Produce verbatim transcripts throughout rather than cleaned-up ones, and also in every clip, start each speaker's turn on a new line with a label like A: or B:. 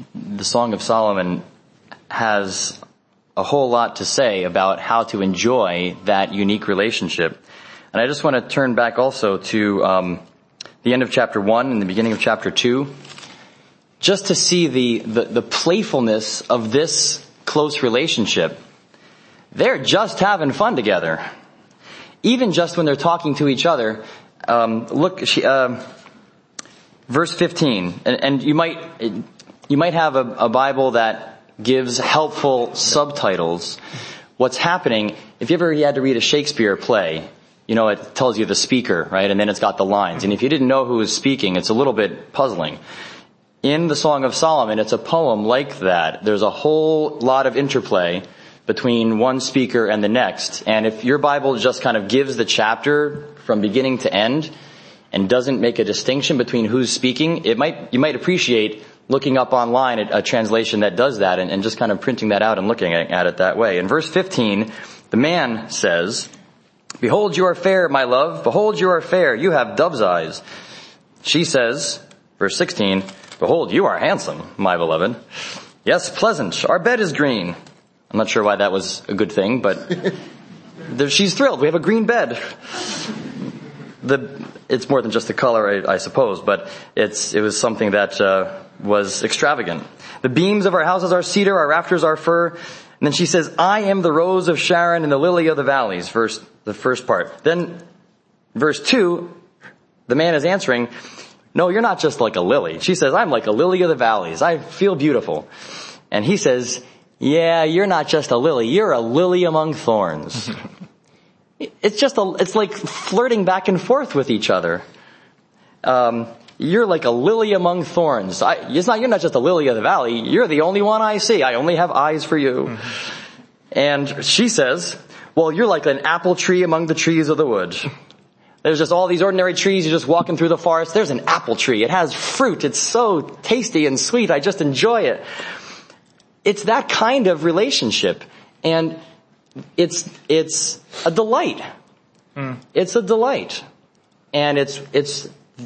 A: the Song of Solomon has a whole lot to say about how to enjoy that unique relationship. And I just want to turn back also to um, the end of chapter one and the beginning of chapter two, just to see the, the, the playfulness of this close relationship. They're just having fun together. Even just when they're talking to each other. Um, look, she, uh, verse fifteen, and, and you might you might have a, a Bible that gives helpful subtitles. What's happening, if you ever had to read a Shakespeare play, you know, it tells you the speaker, right? And then it's got the lines. And if you didn't know who was speaking, it's a little bit puzzling. In the Song of Solomon, it's a poem like that. There's a whole lot of interplay between one speaker and the next. And if your Bible just kind of gives the chapter from beginning to end and doesn't make a distinction between who's speaking, it might, you might appreciate looking up online at a translation that does that and, and just kind of printing that out and looking at, at it that way. In verse fifteen, the man says, "Behold, you are fair, my love. Behold, you are fair. You have dove's eyes." She says, verse sixteen, "Behold, you are handsome, my beloved. Yes, pleasant. Our bed is green." I'm not sure why that was a good thing, but there, she's thrilled. We have a green bed. The, it's more than just the color, I, I suppose, but it's, it was something that, uh, was extravagant. "The beams of our houses are cedar, our rafters are fir." And then she says, "I am the rose of Sharon and the lily of the valleys." Verse, the first part. Then, verse two, the man is answering, "No, you're not just like a lily." She says, "I'm like a lily of the valleys. I feel beautiful." And he says, "Yeah, you're not just a lily. You're a lily among thorns." It's just a, it's like flirting back and forth with each other. Um, you're like a lily among thorns. I, it's not, you're not just a lily of the valley. You're the only one I see. I only have eyes for you. Mm-hmm. And she says, "Well, you're like an apple tree among the trees of the wood." There's just all these ordinary trees. You're just walking through the forest. There's an apple tree. It has fruit. It's so tasty and sweet. I just enjoy it. It's that kind of relationship. And it's, it's a delight. Mm. It's a delight. And it's, it's,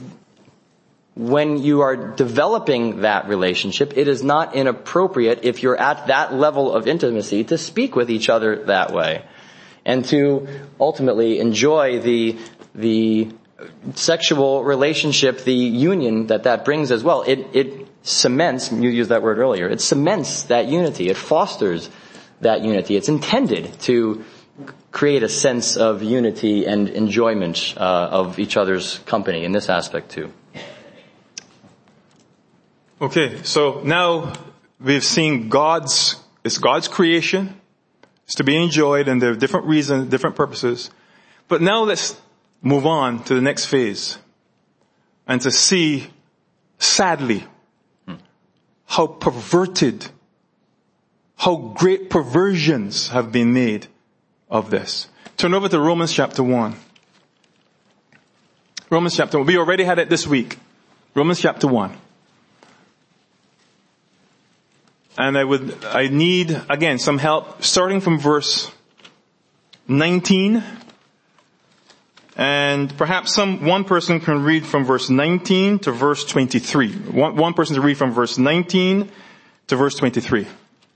A: when you are developing that relationship, it is not inappropriate if you're at that level of intimacy to speak with each other that way. And to ultimately enjoy the, the sexual relationship, the union that that brings as well. It, it cements, you used that word earlier, it cements that unity. It fosters that unity. It's intended to create a sense of unity and enjoyment uh, of each other's company in this aspect too.
B: Okay, so now we've seen God's, it's God's creation. It's to be enjoyed, and there are different reasons, different purposes. But now let's move on to the next phase and to see, sadly, how perverted, how great perversions have been made of this. Turn over to Romans chapter one. Romans chapter one. We already had it this week. Romans chapter one. And I would, I need, again, some help starting from verse nineteen. And perhaps some, one person can read from verse nineteen to verse twenty-three. One, one person to read from verse nineteen to verse twenty-three.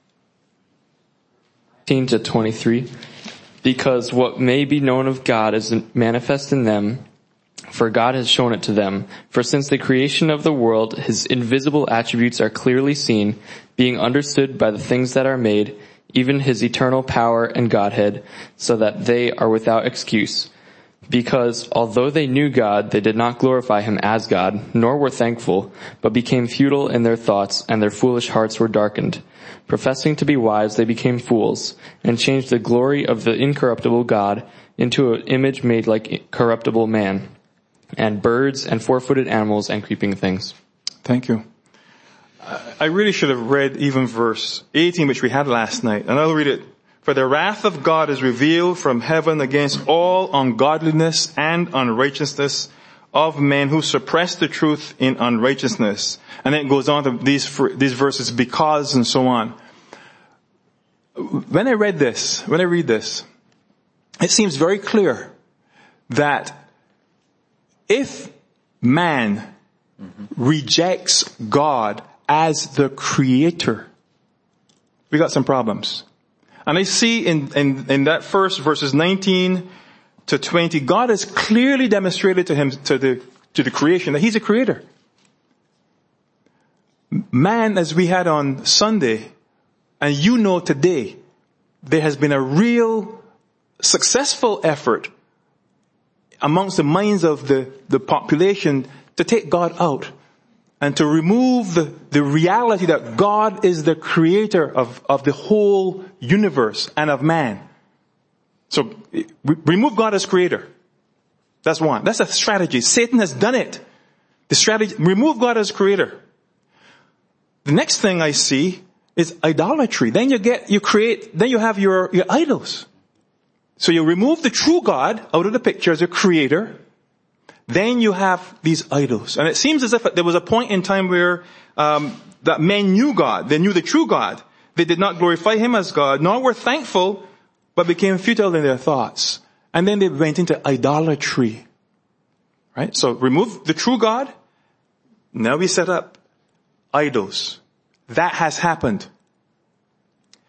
C: nineteen to twenty-three. Because what may be known of God is manifest in them, for God has shown it to them. For since the creation of the world, his invisible attributes are clearly seen, being understood by the things that are made, even his eternal power and Godhead, so that they are without excuse. Because although they knew God, they did not glorify him as God, nor were thankful, but became futile in their thoughts, and their foolish hearts were darkened. Professing to be wise, they became fools, and changed the glory of the incorruptible God into an image made like corruptible man, and birds and four-footed animals and creeping things.
B: Thank you. I really should have read even verse eighteen, which we had last night, and I'll read it. For the wrath of God is revealed from heaven against all ungodliness and unrighteousness of men who suppress the truth in unrighteousness. And then it goes on to these, these verses, because and so on. When I read this, when I read this, it seems very clear that if man mm-hmm. rejects God as the creator, we got some problems. And I see in, in, in that first verses nineteen to twenty, God has clearly demonstrated to him, to the, to the creation that he's a creator. Man, as we had on Sunday, and you know today, there has been a real successful effort amongst the minds of the, the population to take God out and to remove the, the reality that God is the creator of, of the whole universe and of man. So remove God as creator. That's one. That's a strategy. Satan has done it. The strategy, remove God as creator. The next thing I see is idolatry. Then you get, you create, then you have your, your idols. So you remove the true God out of the picture as a creator. Then you have these idols. And it seems as if there was a point in time where um, that men knew God. They knew the true God. They did not glorify him as God, nor were thankful, but became futile in their thoughts. And then they went into idolatry. Right? So remove the true God. Now we set up idols. That has happened.